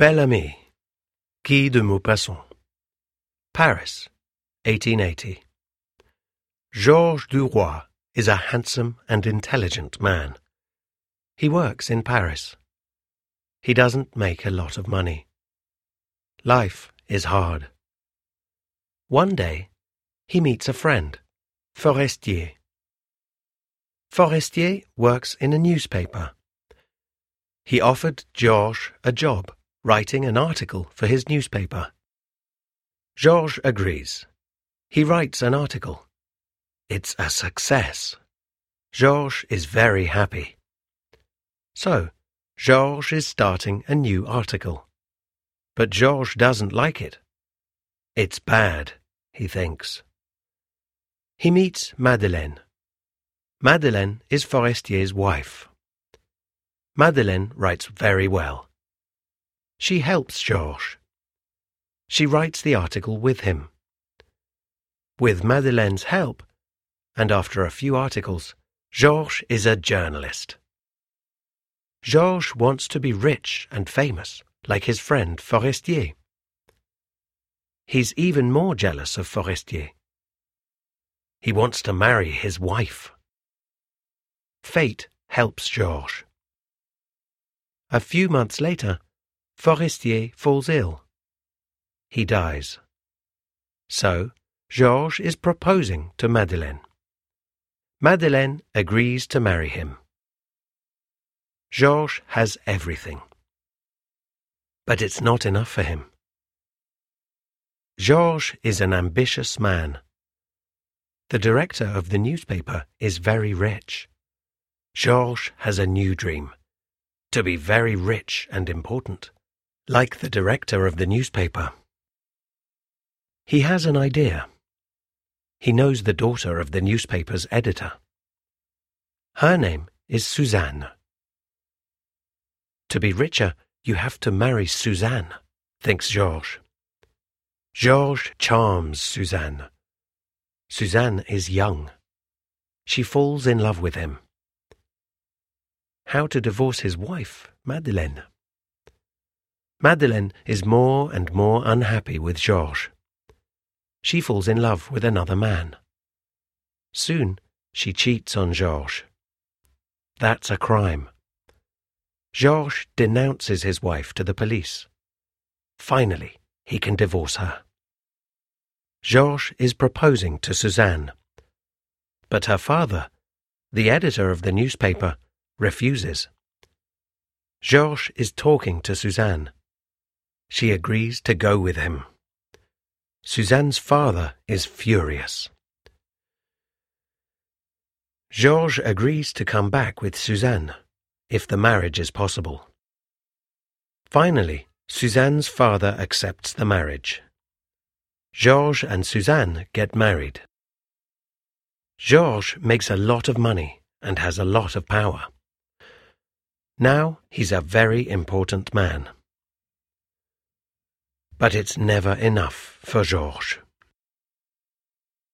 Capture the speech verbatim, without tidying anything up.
Bel-Ami, Guy de Maupassant. Paris, eighteen eighty. Georges Duroy is a handsome and intelligent man. He works in Paris. He doesn't make a lot of money. Life is hard. One day, he meets a friend, Forestier. Forestier works in a newspaper. He offered Georges a job writing an article for his newspaper. Georges agrees. He writes an article. It's a success. Georges is very happy. So, Georges is starting a new article. But Georges doesn't like it. It's bad, he thinks. He meets Madeleine. Madeleine is Forestier's wife. Madeleine writes very well. She helps Georges. She writes the article with him. With Madeleine's help, and after a few articles, Georges is a journalist. Georges wants to be rich and famous, like his friend Forestier. He's even more jealous of Forestier. He wants to marry his wife. Fate helps Georges. A few months later, Forestier falls ill. He dies. So, Georges is proposing to Madeleine. Madeleine agrees to marry him. Georges has everything. But it's not enough for him. Georges is an ambitious man. The director of the newspaper is very rich. Georges has a new dream, to be very rich and important, like the director of the newspaper. He has an idea. He knows the daughter of the newspaper's editor. Her name is Suzanne. To be richer, you have to marry Suzanne, thinks Georges. Georges charms Suzanne. Suzanne is young. She falls in love with him. How to divorce his wife, Madeleine? Madeleine is more and more unhappy with Georges. She falls in love with another man. Soon, she cheats on Georges. That's a crime. Georges denounces his wife to the police. Finally, he can divorce her. Georges is proposing to Suzanne. But her father, the editor of the newspaper, refuses. Georges is talking to Suzanne. She agrees to go with him. Suzanne's father is furious. Georges agrees to come back with Suzanne, if the marriage is possible. Finally, Suzanne's father accepts the marriage. Georges and Suzanne get married. Georges makes a lot of money and has a lot of power. Now he's a very important man. But it's never enough for Georges.